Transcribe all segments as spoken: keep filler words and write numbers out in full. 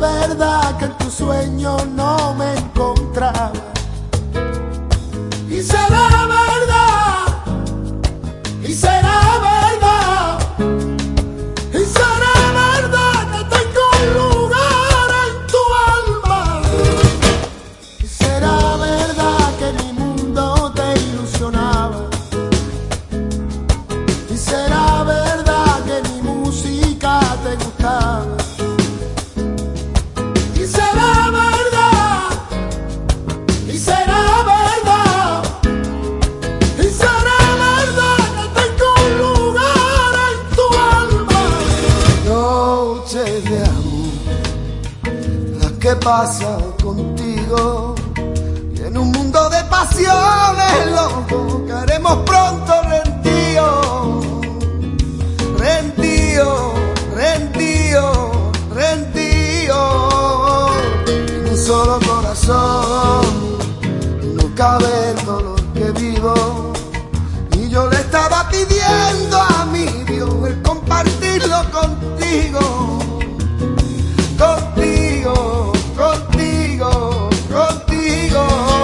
verdad que en tu sueño no me encontraba. Y será verdad, y será verdad, y será verdad que tengo un lugar en tu alma. Y será verdad que mi mundo te ilusionaba. Y será verdad que mi música te gustaba. Y será verdad, y será verdad, y será verdad que tengo un lugar en tu alma. Noches de amor, las que pasan contigo, y en un mundo de pasiones loco que haremos pronto rendido, rendido, rendido, rendido. En un solo corazón no cabe el dolor que vivo, y yo le estaba pidiendo a mi Dios el compartirlo contigo, contigo, contigo, contigo.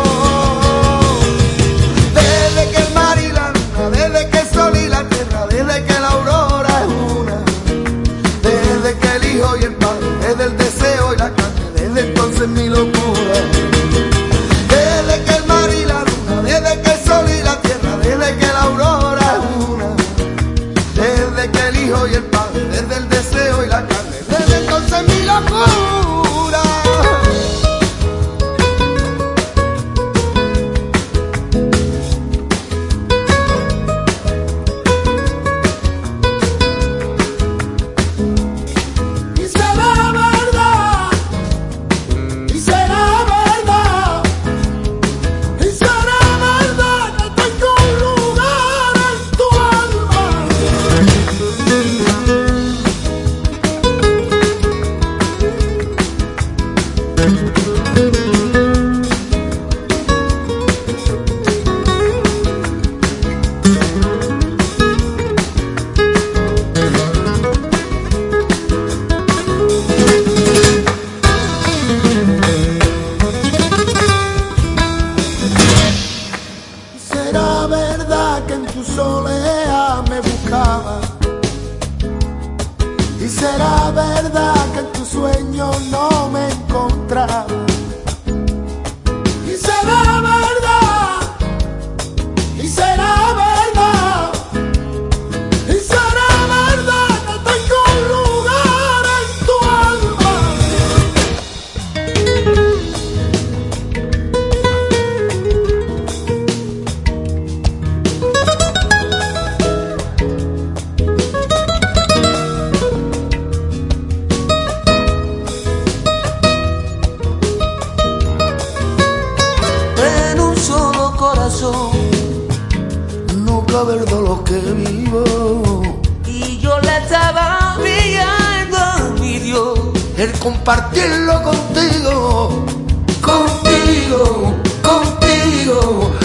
Desde que el mar y la luna, desde que el sol y la tierra, desde que la aurora es una, desde que el hijo y el padre, desde el deseo y la carne, desde entonces mi locura. Desde que el mar y la luna, desde que el sol y la tierra, desde que la aurora es una, desde que el hijo y el padre, desde el deseo y la carne, desde entonces mi locura. Y será verdad, y será verdad, y será verdad que tengo un lugar en tu alma. Será verdad que en tu soledad me buscaba. Y será verdad que en tu sueño no me encontraba. Y será verdad, y será verdad, y será verdad que tengo un lugar en tu alma. En un solo corazón no cabe el dolor que vivo, Y yo le estaba pidiendo a mi Dios el compartirlo contigo, contigo, contigo.